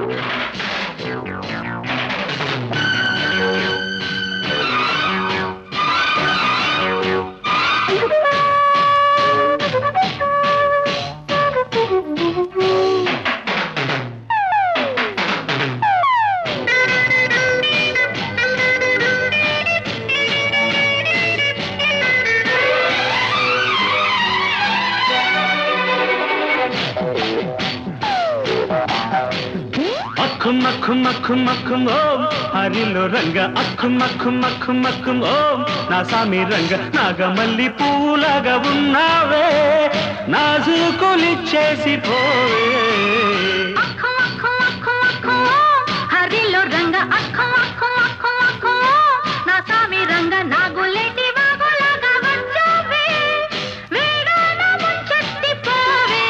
అక్కుమక్కుమక్కుమక్కుం ఓం హరిలో రంగ అక్కుమక్కుమక్కుమక్కుం ఓం నా సామి రంగ నాగమల్లి పూలాగా ఉన్నావే నాజుకులిచ్చేసి పోవే హరిలో రంగ అక్కుమక్కుమక్కుమక్కుం నా సామి రంగ నాగులేటి వాగులాగా వచ్చావే వేగాన ముంచెత్తి పోవే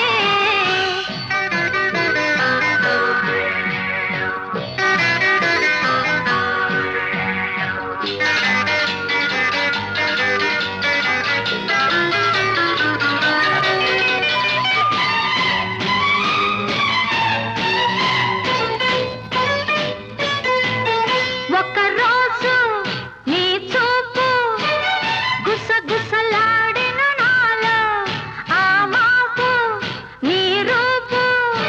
ఒక్కరోజు నీ చూపు గుసగుసలాడిన నాలో ఆ మాపు నీ రూపు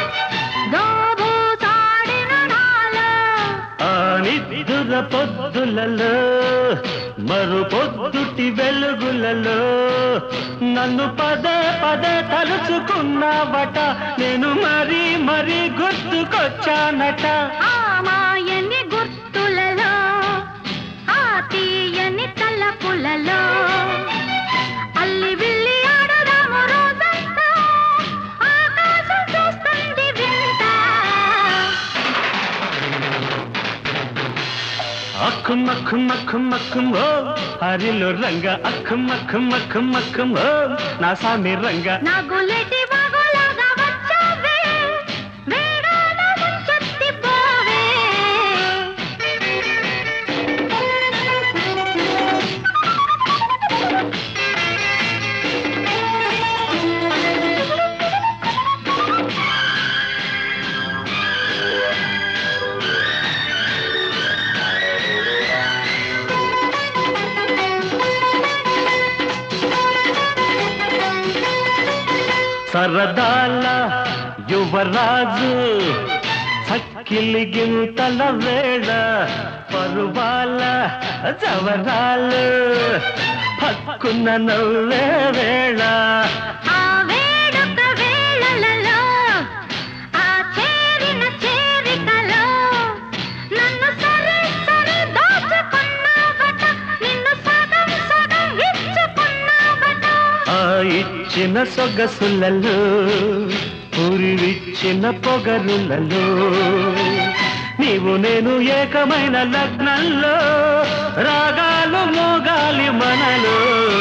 దోబూసాడిన నాలో ఆ నిద్దుర పొద్దులలో మరు పొద్దుటి వెలుగులలో నన్ను పదే పదే తలుచుకున్నావట నేను మరీ మరీ గుర్తుకొచ్చానట ఆ మాయని గుర్తులలో ఆ తీయని తలపులలో అల్లి విల్లి ఆడదాము రోజంతా ఆకాశం చూస్తుంది వింత అక్కుమక్కుమక్కుమక్కుం ఓం హరిలో రంగ అక్కుమక్కుమక్కుమక్కుం ఓం నా సామి రంగ నాగులేటి వాగులాగా వచ్చావే వేగాన ముంచెత్తి పోవే సరదాల యువరాజు చక్కిలి గింతల వేళ పరువాల జవరాలు పక్కున్న నవ్వే వేళ ఆ వేడుక వేళలలో ఆ చేరిన చేరికలో నన్ను సరే సరే దాచుకున్నావట నిన్ను సగం సగం ఇచ్చుకున్నావట ఆ ఇచ్చిన సొగసులలో పురివిచ్చిన పొగరులలో నీవు నేను ఏకమైన లగ్నంలో రాగాలు మోగాలి మనలో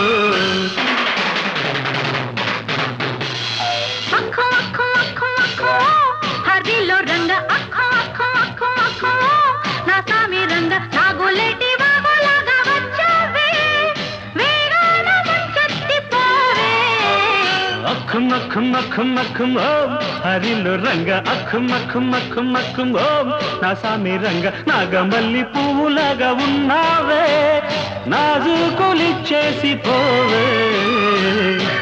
అక్కు అక్కు అక్కు అక్కు హరిలో రంగ అక్కు అక్కు అక్కు అక్కు నా సామి రంగ నాగులేటి వాగులాగా వచ్చావే వేగాన ముంచెత్తి పోవే అక్కుమక్కుమక్కుమక్కుం ఓం హరిలో రంగ అక్కుమక్కుమక్కుమక్కుం ఓం నా సామి రంగ నాగమల్లి పువ్వులాగా ఉన్నావే నాజుకులిచ్చేసి పోవే